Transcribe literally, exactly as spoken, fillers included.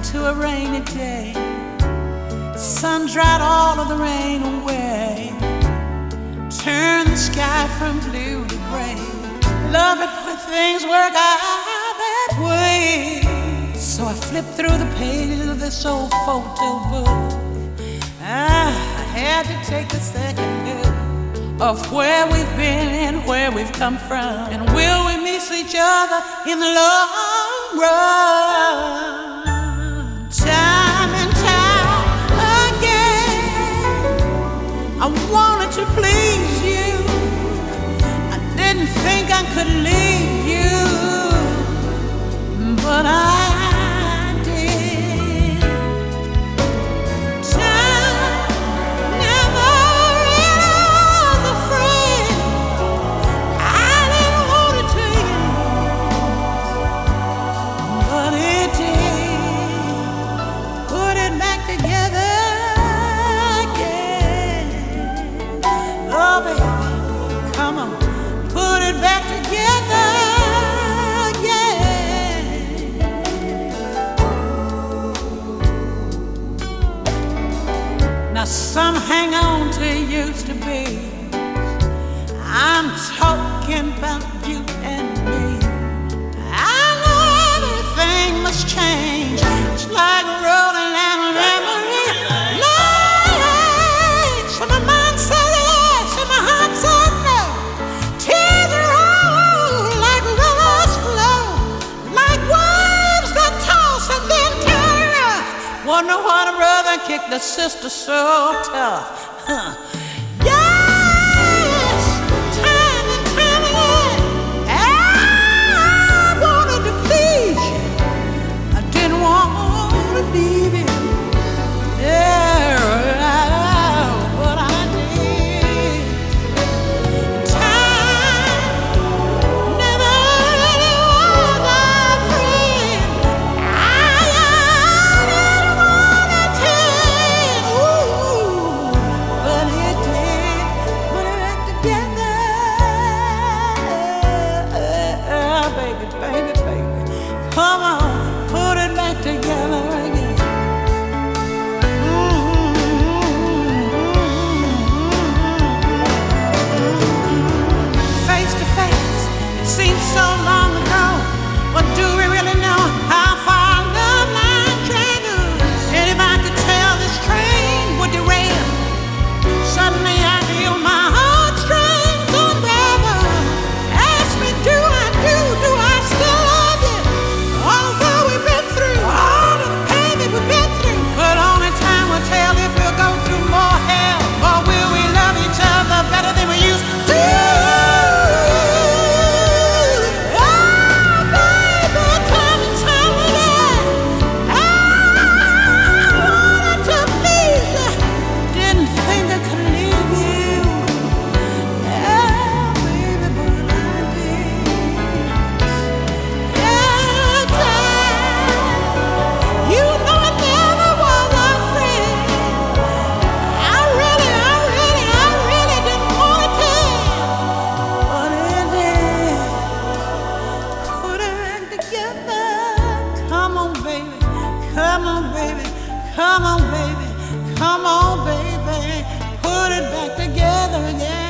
to a rainy day. Sun dried all of the rain away, turned the sky from blue to gray. Love it when things work out that way. So I flipped through the pages of this old photo book. I had to take a second look of where we've been and where we've come from, and will we miss each other in the long run? Time and time again, I wanted to please you. I didn't think I could leave you, but I some hang on to used to be. I'm talking about you and me. I know everything must change. It's like rolling down a memory lane. So my mind says yes, and my heart says no. Tears roll like rivers flow, like waves that toss and then turn rough. Wonder what a brother kicked the sister so tough. Huh. Yes, time and time again, I wanted to please you. I didn't want to leave you. Yeah, but I did. Time never really was our friend. I didn't want to tell, ooh, but it did. Put it back together, baby, baby, baby. Come on, put it back together again. Face to face, it seems so long ago, but do we really know how far love line travels? And if I could tell this train would derail, suddenly I feel my heartstrings unravel. Ask me, do I do, do I still love you? Although we've been through all of the pain that we've been through, but only time will tell if we'll go through more hell, or will we love each other better than we used to. Oh, baby, time and time again, I wanted to please you. Didn't think I could leave you. Yeah, baby, but I did. Yeah, time. You know I never was a friend. I really, I really, I really didn't want to tell, but it did. Put it back together. Come on, baby. Come on, baby. Come on, baby. Come on, baby. Put it back together again.